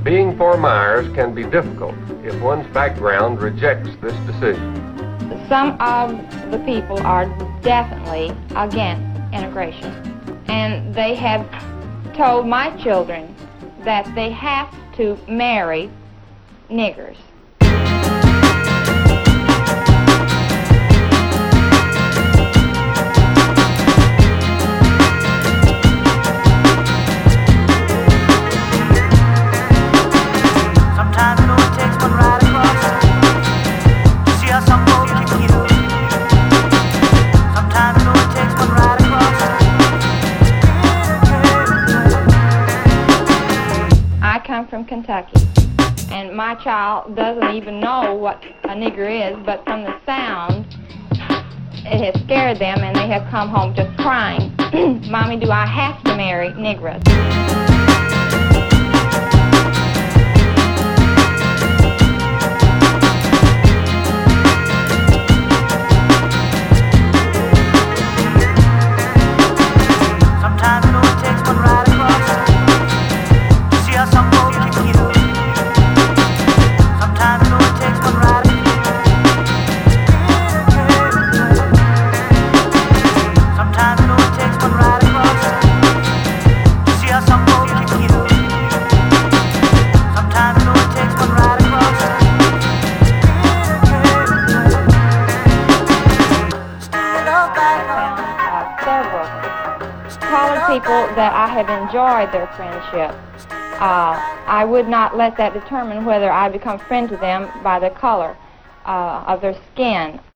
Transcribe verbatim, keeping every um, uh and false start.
Being Fort Myers can be difficult if one's background rejects this decision. Some of the people are definitely against integration, and they have told my children that they have to marry niggers. I come from Kentucky, and my child doesn't even know what a nigger is, but from the sound, it has scared them, and they have come home just crying, "Mommy, do I have to marry niggers?" Colored people that I have enjoyed their friendship. Uh, I would not let that determine whether I become friends with them by the color uh, of their skin.